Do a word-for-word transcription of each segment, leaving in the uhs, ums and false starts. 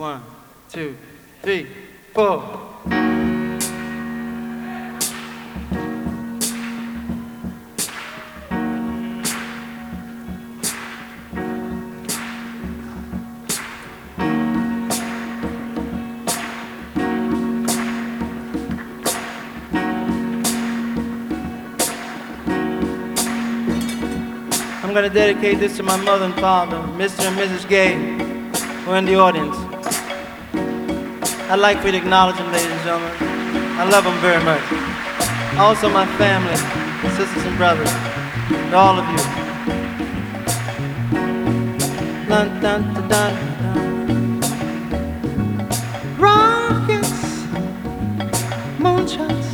One, two, three, four. I'm going to dedicate this to my mother and father, Mister and Missus Gay, who are in the audience. I'd like for you to acknowledge them, ladies and gentlemen. I love them very much. Also my family, sisters and brothers, to all of you. Dun, dun, dun, dun, dun. Rockets, moonshots,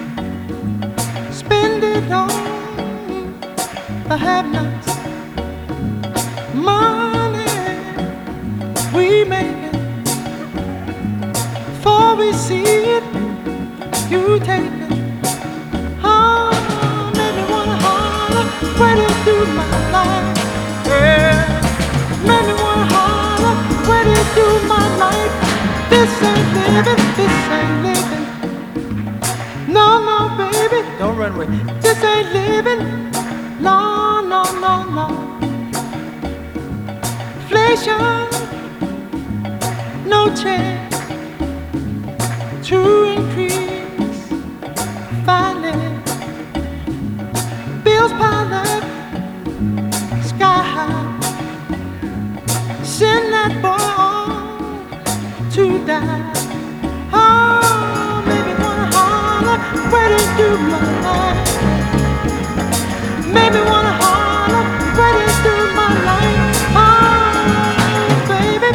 spend it all, the have-nots. Money, we make it. Before we see it, you take it. Oh, make me wanna holler, where to do my life. Yeah, make me wanna holler, where to do my life. This ain't living, this ain't living. No, no, baby, don't run away. This ain't living. No, no, no, no. Inflation, no chance to increase finance. Bills pile up, sky high. Send that boy on to die. Oh, maybe wanna holler, where to do my life. Maybe wanna holler, where to do my life. Oh, baby.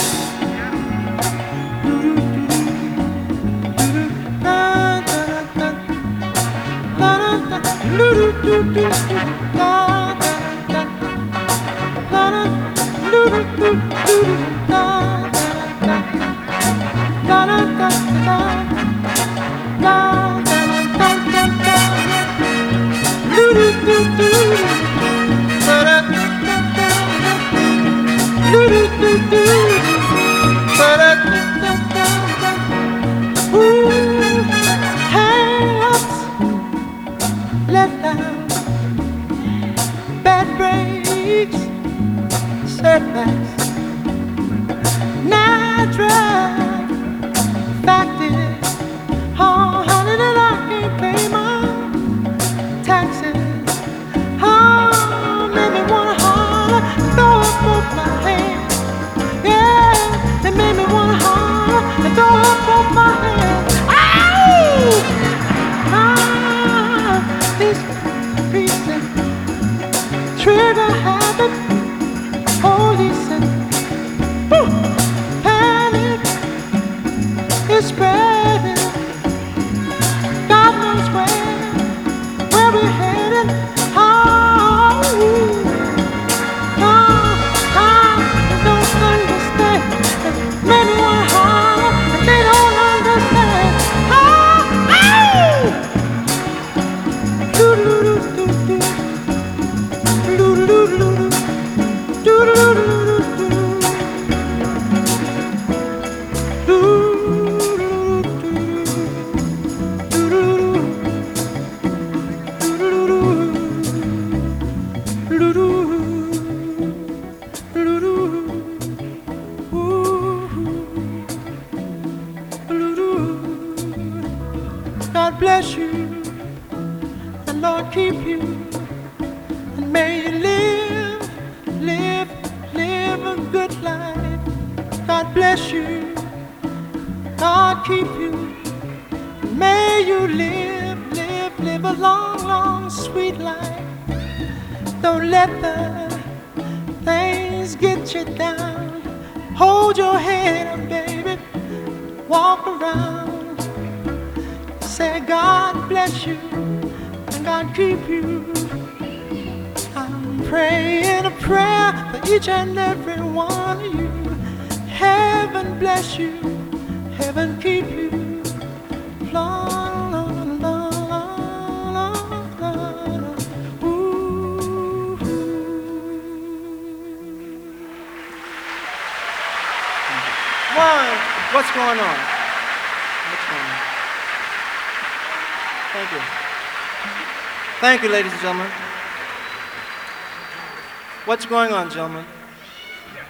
Hang-ups, let down, bad breaks, setbacks, natural. Fact is, oh honey, that I can't pay my taxes. Oh, made me wanna holler, throw up both my hands. Yeah, it made me wanna holler and throw up both my hands. Ow! Ah, this recent trigger habit, policing, woo, panic is spreading. God knows where, where we're headed. Oh, oh, I don't understand. Many wanna holler, but they don't understand. Oh, oh! Do-do-do-do-do. Do-do-do-do-do. Do-do-do-do-do. God bless you, and Lord keep you, and may you live, live, live a good life. God bless you, God keep you, and may you live, live, live a long, long, sweet life. Don't let the things get you down. Hold your head up, baby, walk around. Say God bless you and God keep you. I'm praying a prayer for each and every one of you. Heaven bless you, heaven keep you. La, la, la, la, la, la, la. Ooh. One. on? What's going on? What's going on? Thank you. Thank you, ladies and gentlemen. What's going on, gentlemen?